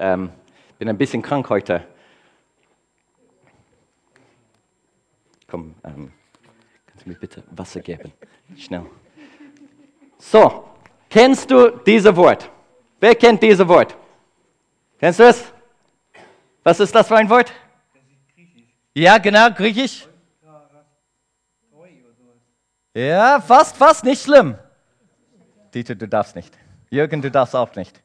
Bin ein bisschen krank heute. Komm, kannst du mir bitte Wasser geben? Schnell. So, kennst du dieses Wort? Wer kennt dieses Wort? Kennst du es? Was ist das für ein Wort? Ja, genau, Griechisch. Ja, fast, nicht schlimm. Dieter, du darfst nicht. Jürgen, du darfst auch nicht.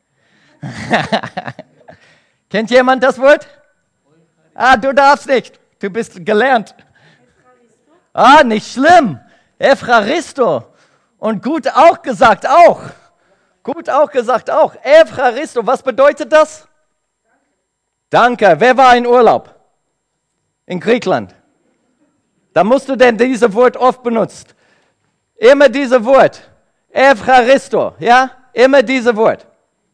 Kennt jemand das Wort? Du darfst nicht. Du bist gelernt. Nicht schlimm. Evcharisto. Und gut auch gesagt auch. Gut auch gesagt auch. Evcharisto. Was bedeutet das? Danke. Wer war in Urlaub? In Griechenland. Da musst du denn dieses Wort oft benutzt. Immer dieses Wort. Evcharisto. Ja? Immer dieses Wort.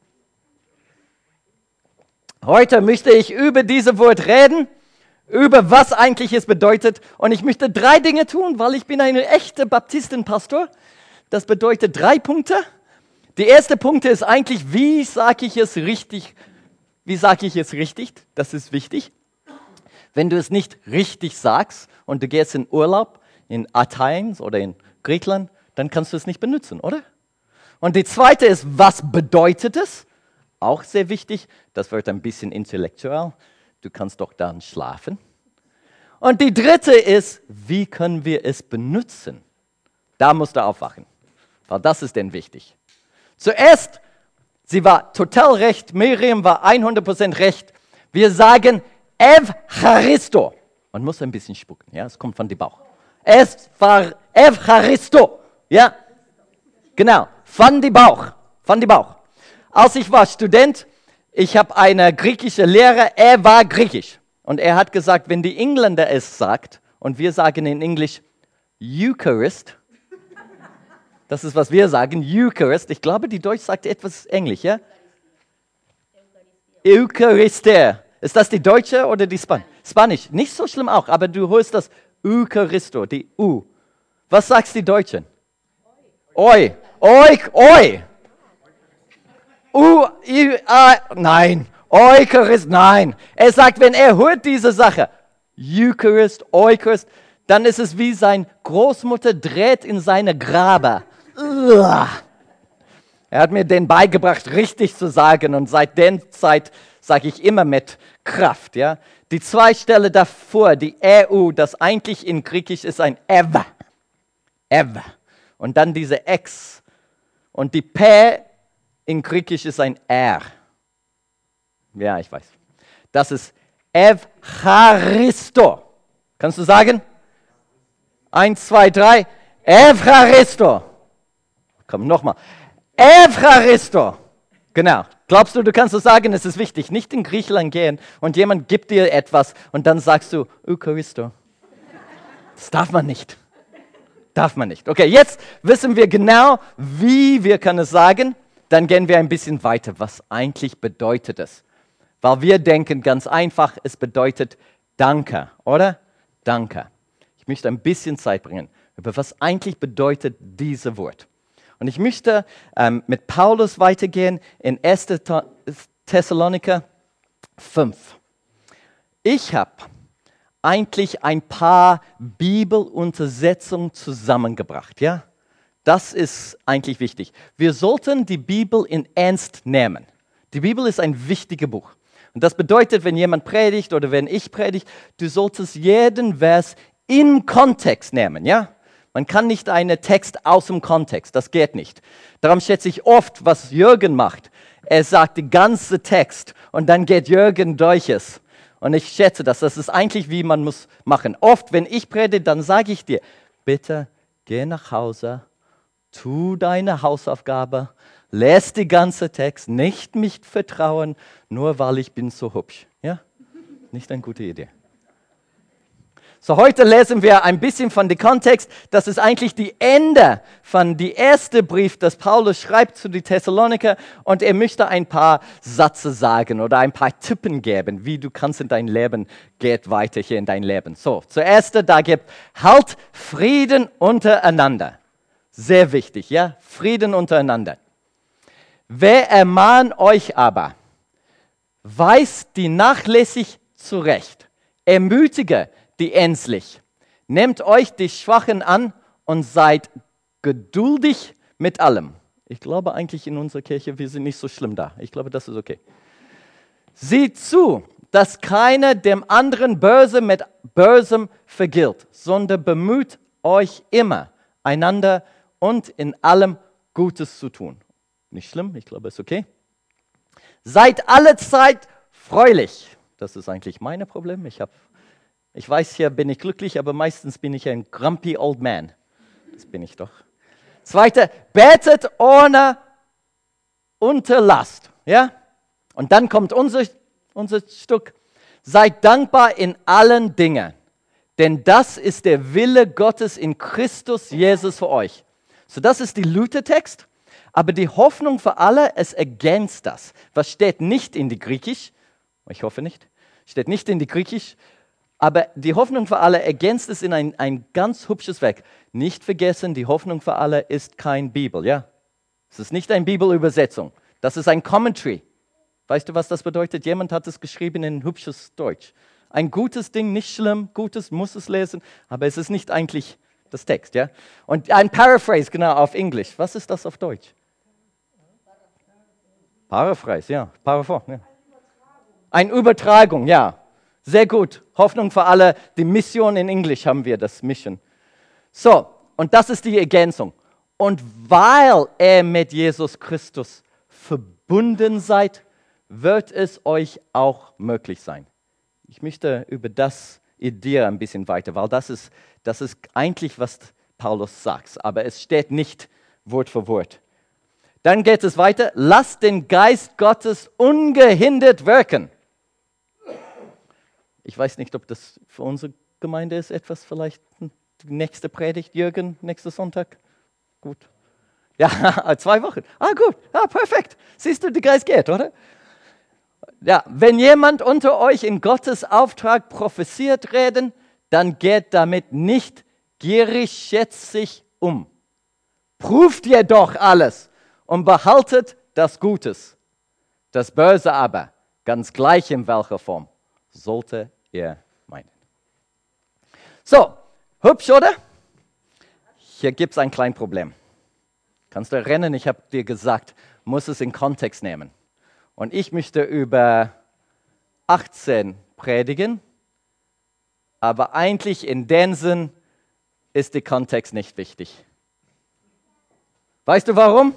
Heute möchte ich über dieses Wort reden, über was eigentlich es bedeutet. Und ich möchte 3 Dinge tun, weil ich bin ein echter Baptistenpastor. Das bedeutet 3 Punkte. Der erste Punkt ist eigentlich, wie sage ich es richtig? Wie sage ich es richtig? Das ist wichtig. Wenn du es nicht richtig sagst und du gehst in Urlaub in Athen oder in Griechenland, dann kannst du es nicht benutzen, oder? Und die zweite ist, was bedeutet es? Auch sehr wichtig, das wird ein bisschen intellektuell. Du kannst doch dann schlafen. Und die dritte ist, wie können wir es benutzen? Da musst du aufwachen, weil das ist denn wichtig. Zuerst, sie war total recht, Miriam war 100% recht. Wir sagen Evcharisto. Man muss ein bisschen spucken, ja, es kommt von dem Bauch. Evcharisto, ja, genau, von dem Bauch. Als ich war Student, ich habe einen griechischen Lehrer, er war griechisch. Und er hat gesagt, wenn die Engländer es sagt, und wir sagen in Englisch Eucharist, das ist, was wir sagen, Eucharist. Ich glaube, die Deutsch sagt etwas Englisch, ja? Eucharistia. Ist das die Deutsche oder die Spanisch? Nicht so schlimm auch, aber du hörst das Eucharisto, die U. Was sagst die Deutschen? Oi. Nein. Eucharist, nein. Er sagt, wenn er hört diese Sache, Eucharist, dann ist es wie seine Großmutter dreht in seine Grabe. Er hat mir den beigebracht, richtig zu sagen, und seit der Zeit sage ich immer mit Kraft. Ja? Die 2 Stellen davor, die EU, das eigentlich in Griechisch ist ein Ev. Und dann diese X. Und die P in Griechisch ist ein R. Ja, ich weiß. Das ist Evcharisto. Kannst du sagen? 1, 2, 3. Evcharisto. Komm, nochmal. Evcharisto. Genau. Glaubst du, du kannst es sagen, es ist wichtig. Nicht in Griechenland gehen und jemand gibt dir etwas und dann sagst du Eucharisto. Das darf man nicht. Okay, jetzt wissen wir genau, wie wir können es sagen. Dann gehen wir ein bisschen weiter. Was eigentlich bedeutet es? Weil wir denken ganz einfach, es bedeutet Danke, oder? Danke. Ich möchte ein bisschen Zeit bringen, über was eigentlich bedeutet dieses Wort. Und ich möchte mit Paulus weitergehen in 1. Thessaloniker 5. Ich habe eigentlich ein paar Bibeluntersetzungen zusammengebracht, ja? Das ist eigentlich wichtig. Wir sollten die Bibel in Ernst nehmen. Die Bibel ist ein wichtiges Buch. Und das bedeutet, wenn jemand predigt oder wenn ich predige, du solltest jeden Vers im Kontext nehmen, ja? Man kann nicht einen Text aus dem Kontext, das geht nicht. Darum schätze ich oft, was Jürgen macht. Er sagt den ganzen Text und dann geht Jürgen durch es. Und ich schätze das. Das ist eigentlich, wie man muss machen. Oft, wenn ich predige, dann sage ich dir, bitte geh nach Hause, tu deine Hausaufgabe, lese den ganzen Text, nicht mich vertrauen, nur weil ich bin so hübsch. Ja? Nicht eine gute Idee. So, heute lesen wir ein bisschen von dem Kontext. Das ist eigentlich die Ende von dem ersten Brief, das Paulus schreibt zu den Thessaloniker. Und er möchte ein paar Sätze sagen oder ein paar Tippen geben, wie du kannst in dein Leben, geht weiter hier in dein Leben. So, zuerst da gibt halt Frieden untereinander. Sehr wichtig, ja? Frieden untereinander. Wer ermahnt euch aber, Weist die nachlässig zurecht, ermutige die ängstlich, nehmt euch die Schwachen an und seid geduldig mit allem. Ich glaube eigentlich in unserer Kirche, wir sind nicht so schlimm da. Ich glaube, das ist okay. Seht zu, dass keiner dem anderen Böse mit Bösem vergilt, sondern bemüht euch immer, einander und in allem Gutes zu tun. Nicht schlimm, ich glaube, es ist okay. Seid alle Zeit fröhlich. Das ist eigentlich mein Problem. Ich weiß, hier bin ich glücklich, aber meistens bin ich ein grumpy old man. Das bin ich doch. Zweite, betet ohne Unterlass. Ja? Und dann kommt unser Stück. Seid dankbar in allen Dingen, denn das ist der Wille Gottes in Christus Jesus für euch. So, das ist die Luther-Text, aber die Hoffnung für alle, es ergänzt das. Was steht nicht in die Griechisch? Ich hoffe nicht. Steht nicht in die Griechisch, aber die Hoffnung für alle ergänzt es in ein ganz hübsches Werk. Nicht vergessen, die Hoffnung für alle ist kein Bibel, ja? Es ist nicht eine Bibelübersetzung. Das ist ein Commentary. Weißt du, was das bedeutet? Jemand hat es geschrieben in hübsches Deutsch. Ein gutes Ding, nicht schlimm, Gutes, muss es lesen, aber es ist nicht eigentlich das Text, ja? Und ein Paraphrase, genau, auf Englisch. Was ist das auf Deutsch? Paraphrase, ja. Paraphrase, ja. Eine Übertragung, ja. Sehr gut. Hoffnung für alle. Die Mission in Englisch haben wir, das Mission. So, und das ist die Ergänzung. Und weil ihr mit Jesus Christus verbunden seid, wird es euch auch möglich sein. Ich möchte über das Idee ein bisschen weiter, weil das ist eigentlich, was Paulus sagt, aber es steht nicht Wort für Wort. Dann geht es weiter. Lasst den Geist Gottes ungehindert wirken. Ich weiß nicht, ob das für unsere Gemeinde ist, etwas vielleicht die nächste Predigt, Jürgen, nächsten Sonntag. Gut. Ja, 2 Wochen. Gut. Perfekt. Siehst du, der Geist geht, oder? Ja, wenn jemand unter euch in Gottes Auftrag prophezeit reden, dann geht damit nicht gierig-schätzig um. Prüft jedoch alles und behaltet das Gutes. Das Böse aber, ganz gleich in welcher Form, sollte ihr meinen. So, hübsch, oder? Hier gibt es ein kleines Problem. Kannst du erinnern, ich habe dir gesagt, muss es in Kontext nehmen. Und ich möchte über 18 predigen, aber eigentlich in dem Sinn ist der Kontext nicht wichtig. Weißt du warum?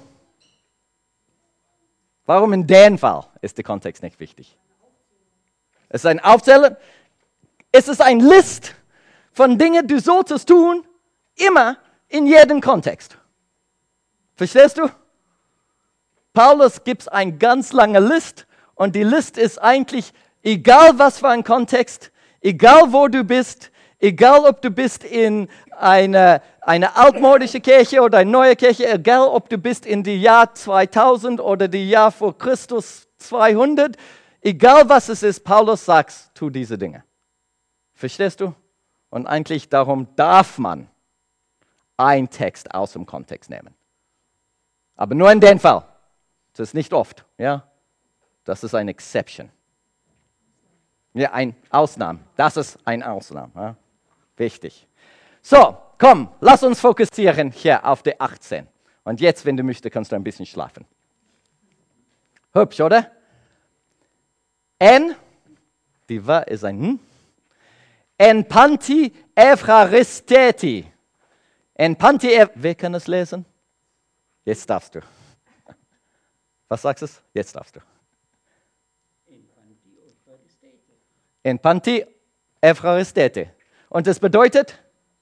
Warum in dem Fall ist der Kontext nicht wichtig? Es ist ein Aufzählen, es ist ein List von Dingen, die du solltest tun, immer in jedem Kontext. Verstehst du? Paulus gibt eine ganz lange Liste und die Liste ist eigentlich, egal was für ein Kontext, egal wo du bist, egal ob du bist in eine altmodische Kirche oder eine neue Kirche, egal ob du bist in die Jahr 2000 oder die Jahr vor Christus 200, egal was es ist, Paulus sagt, tu diese Dinge. Verstehst du? Und eigentlich darum darf man einen Text aus dem Kontext nehmen. Aber nur in dem Fall. Das ist nicht oft, ja. Das ist eine Exception. Ja, eine Ausnahme. Das ist eine Ausnahme. Ja? Wichtig. So, komm, lass uns fokussieren hier auf die 18. Und jetzt, wenn du möchtest, kannst du ein bisschen schlafen. Hübsch, oder? Die war ist ein En panti Evraristeti. Wer kann es lesen? Jetzt darfst du. Was sagst du? Jetzt darfst du. En panti Evraristeti. Und das bedeutet?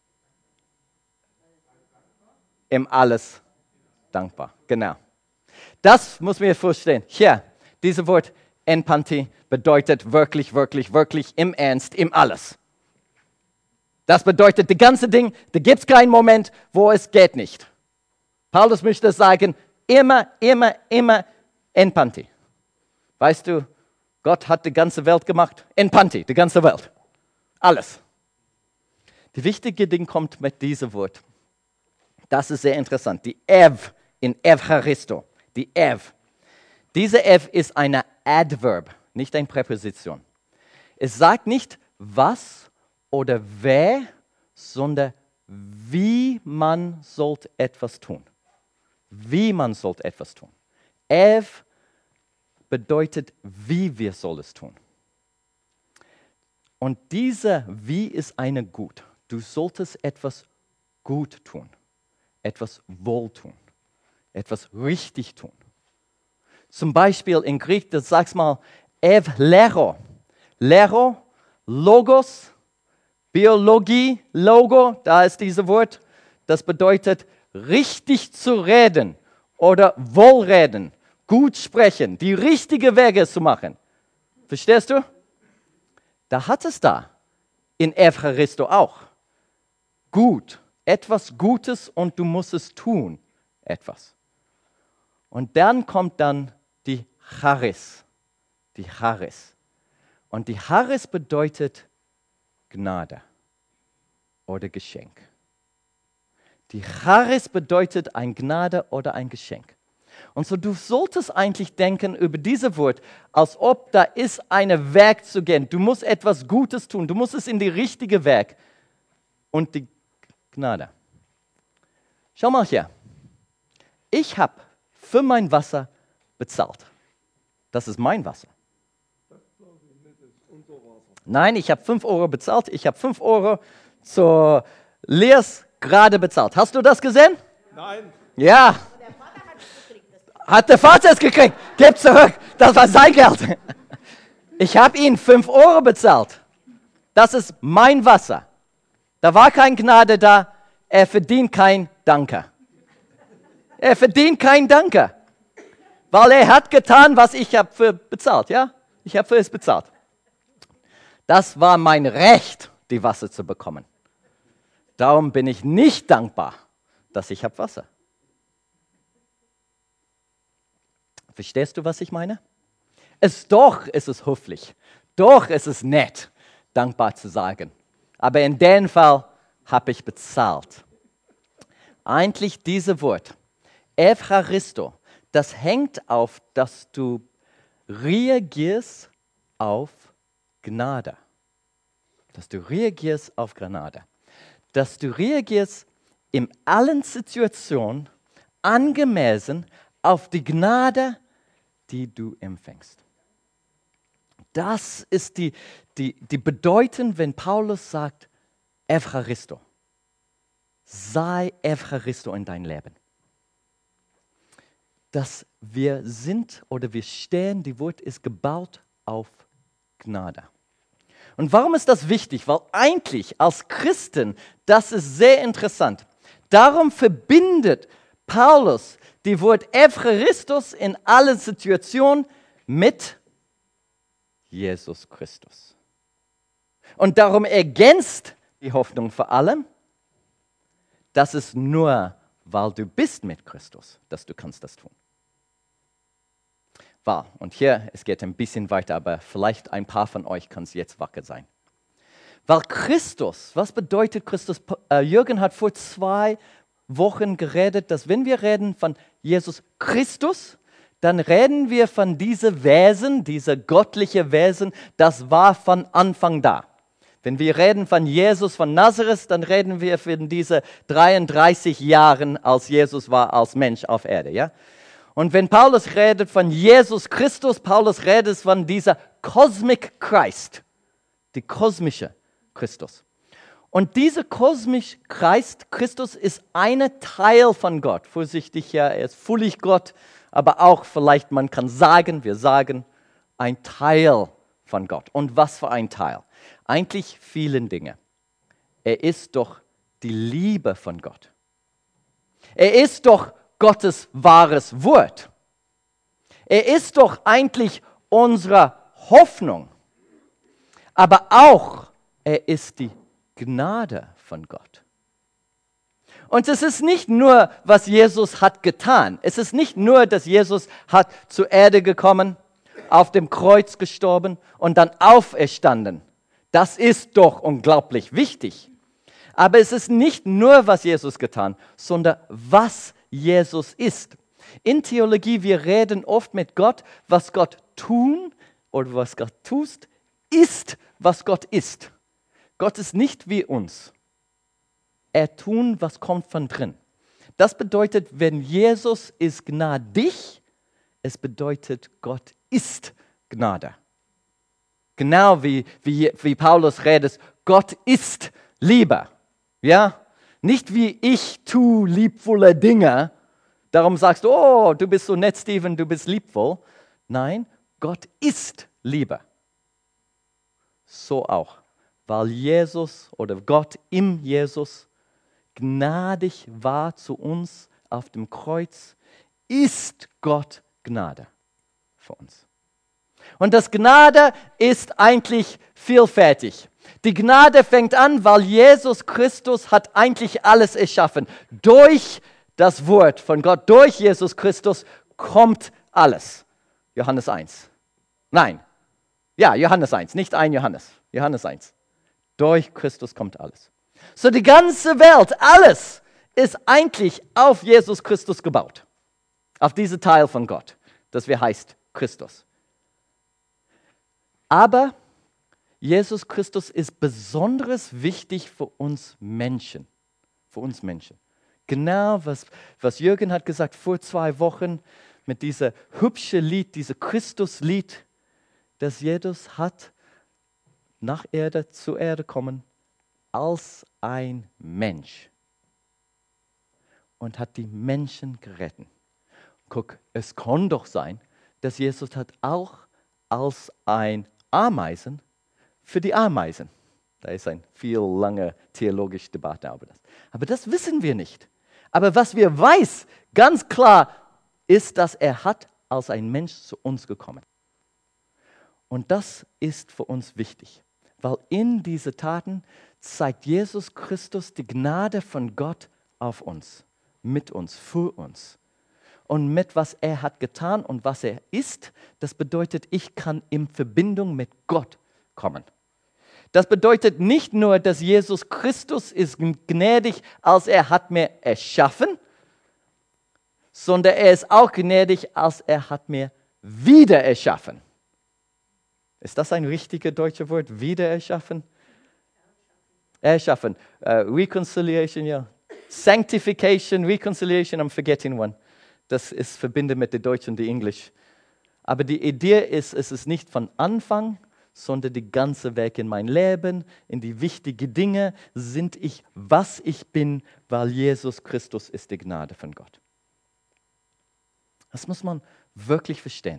Im Alles dankbar. Genau. Das muss man verstehen. Hier, dieses Wort en panti bedeutet wirklich, wirklich, wirklich im Ernst, im Alles. Das bedeutet, das ganze Ding, da gibt es keinen Moment, wo es geht nicht. Paulus möchte sagen, immer, immer, immer en panti. Weißt du, Gott hat die ganze Welt gemacht, en panti, die ganze Welt. Alles. Die wichtige Ding kommt mit diesem Wort. Das ist sehr interessant. Die Ev in Evcharisto. Die Ev. Diese Ev ist eine Adverb. nicht eine Präposition. Es sagt nicht was oder wer, sondern wie man sollte etwas tun. Wie man sollte etwas tun. Ev bedeutet, wie wir soll es tun. Und dieser Wie ist eine Gut. Du solltest etwas gut tun, etwas wohltun, etwas richtig tun. Zum Beispiel in Griechisch, das sagst mal, Ev lero. Lero, Logos, Biologie, Logo, da ist dieses Wort. Das bedeutet, richtig zu reden oder wohlreden, gut sprechen, die richtigen Wege zu machen. Verstehst du? Da hat es da in Evcharisto auch. Gut, etwas Gutes und du musst es tun, etwas. Und dann kommt dann die Charis. Die Charis. Und die Charis bedeutet Gnade oder Geschenk. Die Charis bedeutet ein Gnade oder ein Geschenk. Und so du solltest eigentlich denken über dieses Wort, als ob da ist ein Werk zu gehen. Du musst etwas Gutes tun, du musst es in die richtige Werk. Und die Gnade. Schau mal hier. Ich habe für mein Wasser bezahlt. Das ist mein Wasser. Nein, ich habe 5 Euro bezahlt. Ich habe 5 Euro zur Leas gerade bezahlt. Hast du das gesehen? Nein. Ja. Hat der Vater es gekriegt? Gib zurück. Das war sein Geld. Ich habe ihn 5 Euro bezahlt. Das ist mein Wasser. Da war keine Gnade da. Er verdient kein Danke. Er verdient kein Danke. Weil er hat getan, was ich habe für bezahlt. Ja? Ich habe für es bezahlt. Das war mein Recht, die Wasser zu bekommen. Darum bin ich nicht dankbar, dass ich habe Wasser. Verstehst du, was ich meine? Doch ist es höflich. Doch ist es nett, dankbar zu sagen. Aber in dem Fall habe ich bezahlt. Eigentlich dieses Wort, Evcharisto, das hängt auf, dass du reagierst auf Gnade. Dass du reagierst auf Gnade. Dass du reagierst in allen Situationen angemessen auf die Gnade, die du empfängst. Das ist die Bedeutung, wenn Paulus sagt, Evcharisto. Sei Evcharisto in dein Leben. Dass wir sind oder wir stehen, die Wort ist gebaut auf Gnade. Und warum ist das wichtig? Weil eigentlich als Christen, das ist sehr interessant. Darum verbindet Paulus die Wort Evcharistos in allen Situationen mit Jesus Christus. Und darum ergänzt die Hoffnung vor allem, dass es nur, weil du bist mit Christus, dass du kannst das tun. Weil, und hier, es geht ein bisschen weiter, aber vielleicht ein paar von euch kann es jetzt wacker sein. Weil Christus, was bedeutet Christus? Jürgen hat vor 2 Wochen geredet, dass wenn wir reden von Jesus Christus, dann reden wir von diesem Wesen, dieser göttliche Wesen, das war von Anfang da. Wenn wir reden von Jesus von Nazareth, dann reden wir von diesen 33 Jahren, als Jesus war als Mensch auf Erde. Ja? Und wenn Paulus redet von Jesus Christus, Paulus redet von dieser Cosmic Christ, die kosmische Christus. Und dieser kosmische Christus ist ein Teil von Gott. Vorsichtig, ja, er ist völlig Gott, aber auch vielleicht, man kann sagen, wir sagen, ein Teil von Gott. Und was für ein Teil? Eigentlich vielen Dinge. Er ist doch die Liebe von Gott. Er ist doch Gottes wahres Wort. Er ist doch eigentlich unsere Hoffnung. Aber auch, er ist die Gnade von Gott. Und es ist nicht nur, was Jesus hat getan. Es ist nicht nur, dass Jesus hat zur Erde gekommen, auf dem Kreuz gestorben und dann auferstanden. Das ist doch unglaublich wichtig. Aber es ist nicht nur, was Jesus getan, sondern was Jesus ist. In Theologie, wir reden oft mit Gott, was Gott tun oder was Gott tust, ist, was Gott ist. Gott ist nicht wie uns. Er tut, was kommt von drin. Das bedeutet, wenn Jesus ist gnädig, es bedeutet, Gott ist Gnade. Genau wie Paulus redet, Gott ist Liebe. Ja? Nicht wie ich tue liebvolle Dinge, darum sagst du, oh, du bist so nett, Steven, du bist liebvoll. Nein, Gott ist Liebe. So auch, weil Jesus oder Gott im Jesus gnädig war zu uns auf dem Kreuz, ist Gott Gnade für uns. Und das Gnade ist eigentlich vielfältig. Die Gnade fängt an, weil Jesus Christus hat eigentlich alles erschaffen. Durch das Wort von Gott, durch Jesus Christus kommt alles. Johannes 1. Nein. Ja, Johannes 1, nicht ein Johannes. Johannes 1. Durch Christus kommt alles. So die ganze Welt, alles ist eigentlich auf Jesus Christus gebaut. Auf diesen Teil von Gott, das wir heißt Christus. Aber Jesus Christus ist besonders wichtig für uns Menschen. Für uns Menschen. Genau, was Jürgen hat gesagt vor 2 Wochen mit diesem hübschen Lied, diesem Christuslied, das Jesus hat nach Erde, zur Erde kommen, als ein Mensch. Und hat die Menschen gerettet. Guck, es kann doch sein, dass Jesus hat auch als ein Ameisen für die Ameisen. Da ist eine viel lange theologische Debatte über das. Aber das wissen wir nicht. Aber was wir weiß, ganz klar, ist, dass er hat als ein Mensch zu uns gekommen. Und das ist für uns wichtig, weil in diesen Taten zeigt Jesus Christus die Gnade von Gott auf uns, mit uns, für uns. Und mit was er hat getan und was er ist, das bedeutet, ich kann in Verbindung mit Gott kommen. Das bedeutet nicht nur, dass Jesus Christus ist gnädig, als er hat mir erschaffen, sondern er ist auch gnädig, als er hat mir wieder erschaffen. Ist das ein richtiges deutsches Wort? Wieder erschaffen? Erschaffen. Reconciliation, ja. Sanctification, Reconciliation, I'm forgetting one. Das ist verbinde mit der Deutsch und der Englisch. Aber die Idee ist, es ist nicht von Anfang, sondern die ganze Weg in mein Leben, in die wichtigen Dinge, sind ich, was ich bin, weil Jesus Christus ist die Gnade von Gott. Das muss man wirklich verstehen.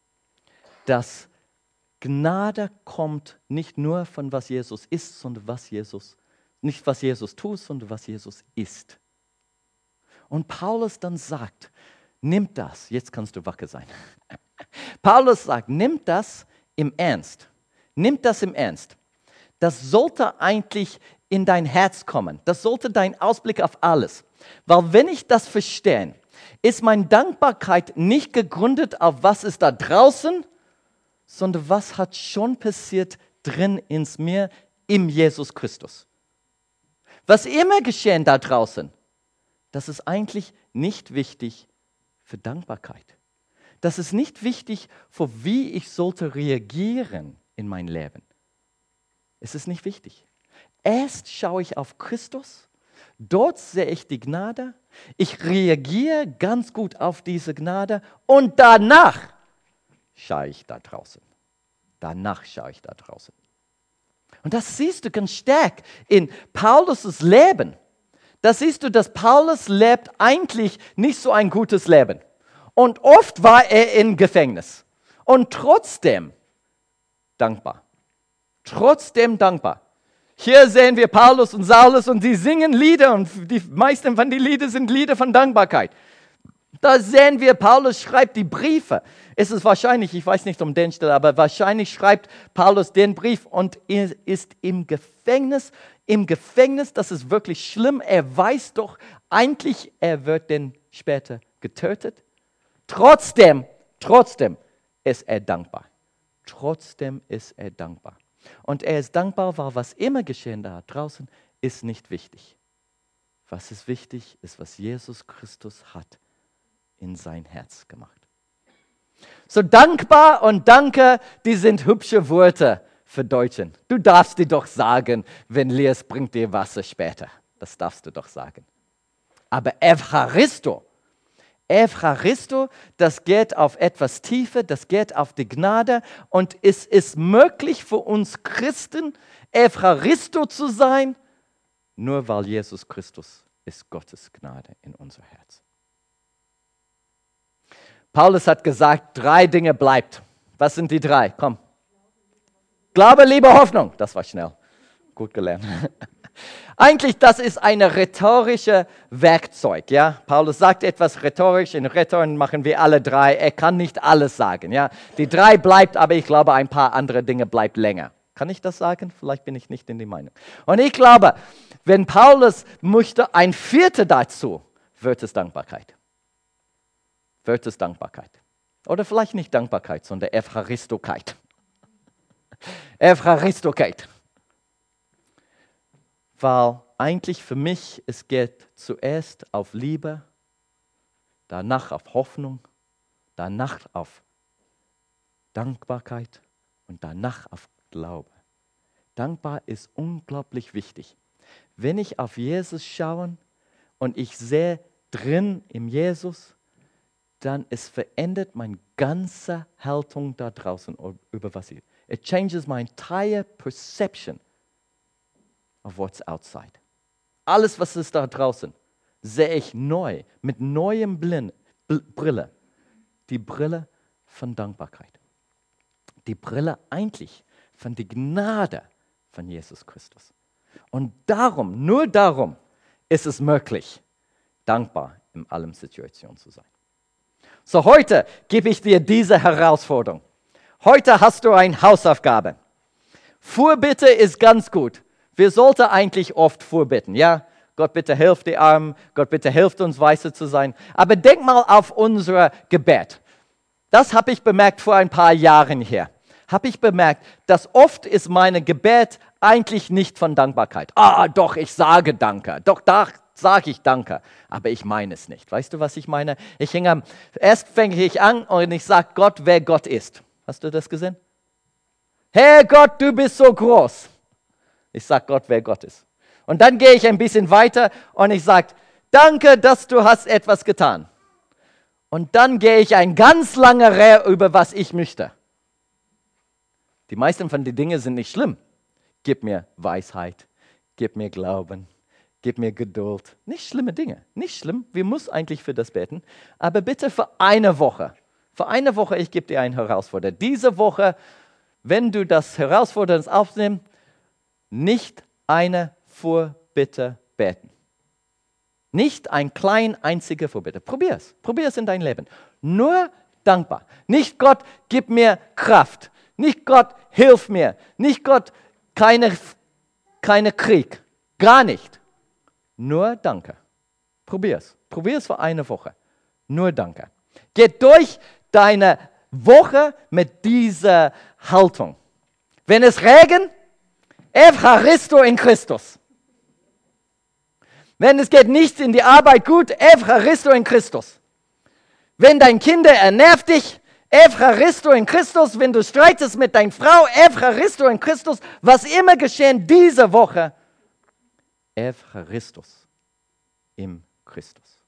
Dass Gnade kommt nicht nur von was Jesus ist, sondern nicht was Jesus tut, sondern was Jesus ist. Und Paulus dann sagt, nimm das, jetzt kannst du wacker sein. Paulus sagt, nimm das im Ernst. Nimm das im Ernst. Das sollte eigentlich in dein Herz kommen. Das sollte dein Ausblick auf alles. Weil wenn ich das verstehe, ist meine Dankbarkeit nicht gegründet auf was ist da draußen, sondern was hat schon passiert drin in mir, im Jesus Christus. Was immer geschehen da draußen, das ist eigentlich nicht wichtig für Dankbarkeit. Das ist nicht wichtig, für wie ich sollte reagieren in mein Leben. Es ist nicht wichtig. Erst schaue ich auf Christus, dort sehe ich die Gnade, ich reagiere ganz gut auf diese Gnade und danach schaue ich da draußen. Danach schaue ich da draußen. Und das siehst du ganz stark in Paulus' Leben. Da siehst du, dass Paulus lebt eigentlich nicht so ein gutes Leben. Und oft war er im Gefängnis. Und trotzdem dankbar. Trotzdem dankbar. Hier sehen wir Paulus und Saulus und die singen Lieder und die meisten von den Liedern sind Lieder von Dankbarkeit. Da sehen wir, Paulus schreibt die Briefe. Es ist wahrscheinlich, ich weiß nicht um den Stelle, aber wahrscheinlich schreibt Paulus den Brief und ist im Gefängnis. Im Gefängnis, das ist wirklich schlimm. Er weiß doch eigentlich, er wird denn später getötet. Trotzdem ist er dankbar. Trotzdem ist er dankbar. Und er ist dankbar, weil was immer geschehen da draußen, ist nicht wichtig. Was ist wichtig, ist, was Jesus Christus hat in sein Herz gemacht. So dankbar und danke, die sind hübsche Worte für Deutschen. Du darfst die doch sagen, wenn Lies bringt dir Wasser später. Das darfst du doch sagen. Aber Evcharisto, das geht auf etwas tiefer, das geht auf die Gnade. Und es ist möglich für uns Christen, Evcharisto zu sein, nur weil Jesus Christus ist Gottes Gnade in unser Herz. Paulus hat gesagt, 3 Dinge bleibt. Was sind die 3? Komm. Glaube, Liebe, Hoffnung. Das war schnell. Gut gelernt. Eigentlich, das ist ein rhetorisches Werkzeug. Ja? Paulus sagt etwas rhetorisch. In Rhetoren machen wir alle 3. Er kann nicht alles sagen. Ja? Die 3 bleibt, aber ich glaube, ein paar andere Dinge bleibt länger. Kann ich das sagen? Vielleicht bin ich nicht in die Meinung. Und ich glaube, wenn Paulus möchte, ein 4. dazu, wird es Dankbarkeit. Wird es Dankbarkeit. Oder vielleicht nicht Dankbarkeit, sondern Evcharistokait. Evcharistokait. Weil eigentlich für mich, es geht zuerst auf Liebe, danach auf Hoffnung, danach auf Dankbarkeit und danach auf Glaube. Dankbar ist unglaublich wichtig. Wenn ich auf Jesus schaue und ich sehe drin im Jesus, dann es verändert meine ganze Haltung da draußen über was ich. It changes my entire perception of what's outside. Alles, was ist da draußen, sehe ich neu, mit neuem Brille. Die Brille von Dankbarkeit. Die Brille eigentlich von der Gnade von Jesus Christus. Und darum, nur darum, ist es möglich, dankbar in allen Situationen zu sein. So, heute gebe ich dir diese Herausforderung. Heute hast du eine Hausaufgabe. Fürbitte ist ganz gut. Wir sollten eigentlich oft vorbitten, ja? Gott, bitte hilf die Armen. Gott, bitte hilft uns, weise zu sein. Aber denk mal auf unser Gebet. Das habe ich bemerkt vor ein paar Jahren her. Habe ich bemerkt, dass oft ist mein Gebet eigentlich nicht von Dankbarkeit. Doch, ich sage Danke. Doch, da sage ich Danke. Aber ich meine es nicht. Weißt du, was ich meine? Erst fange ich an und ich sage Gott, wer Gott ist. Hast du das gesehen? Herr Gott, du bist so groß. Ich sage Gott, wer Gott ist. Und dann gehe ich ein bisschen weiter und ich sage, danke, dass du hast etwas getan. Und dann gehe ich ein ganz lange Rede über, was ich möchte. Die meisten von den Dingen sind nicht schlimm. Gib mir Weisheit, gib mir Glauben, gib mir Geduld. Nicht schlimme Dinge, nicht schlimm. Wir müssen eigentlich für das beten. Aber bitte für eine Woche. Für eine Woche, ich gebe dir eine Herausforderung. Diese Woche, wenn du das Herausforderndes aufnimmst, nicht eine Vorbitte beten. Nicht ein klein einziger Vorbitte. Probier es in dein Leben. Nur dankbar. Nicht Gott, gib mir Kraft. Nicht Gott, hilf mir. Nicht Gott, keine Krieg. Gar nicht. Nur Danke. Probier es für eine Woche. Nur Danke. Geh durch deine Woche mit dieser Haltung. Wenn es regnet, Evcharisto in Christus. Wenn es geht nicht in die Arbeit gut, Evcharisto in Christus. Wenn dein Kind nervt dich, Evcharisto in Christus. Wenn du streitest mit deiner Frau, Evcharisto in Christus. Was immer geschehen diese Woche, Evcharistos im Christus.